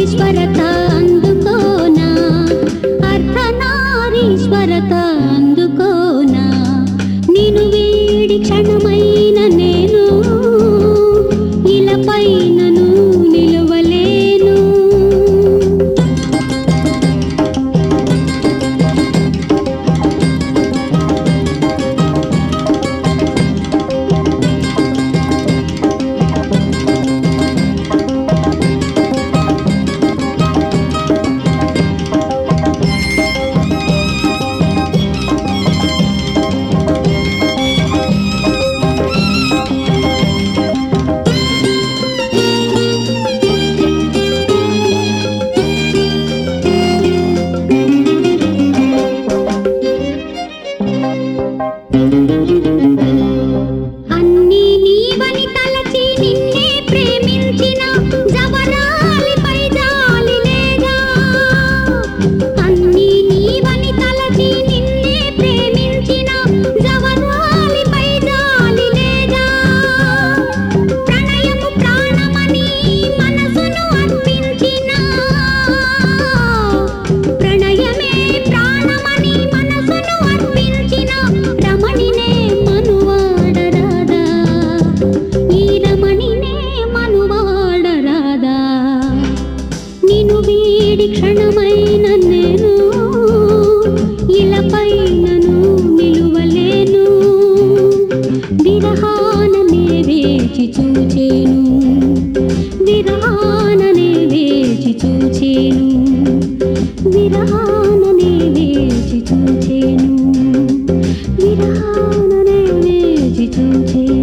అర్ధనారీశ్వరత అందుకోనా, అర్ధనారీశ్వరత అందుకోనా. నిన్ను వీడి క్షణమైన నేను ఇలపైనను నిలువలేను. అన్నీ నీవని తలచి నిన్నే ప్రేమించిన జవరాలిపై జాలి లేదా. అన్నీ నీవని తలచి నిన్నే ప్రేమించిన జవరాలిపై జాలి లేదా. ప్రణయము ప్రాణమని మనసును అర్పించిన, ప్రణయమే ప్రాణమని మనసును అర్పించిన రమణినే మనువాడరాదా, ఈ రమణినే మనువాడరాదా. నిన్ను వీడి క్షణమైన నేను ఇలపైనను నిలువలేను. విరహాననే వేచి చూచేను, విరహాననే వేచి చూచేను, విరహాననే వేచి చూచేను, విరహాననే వేచి చూచేను.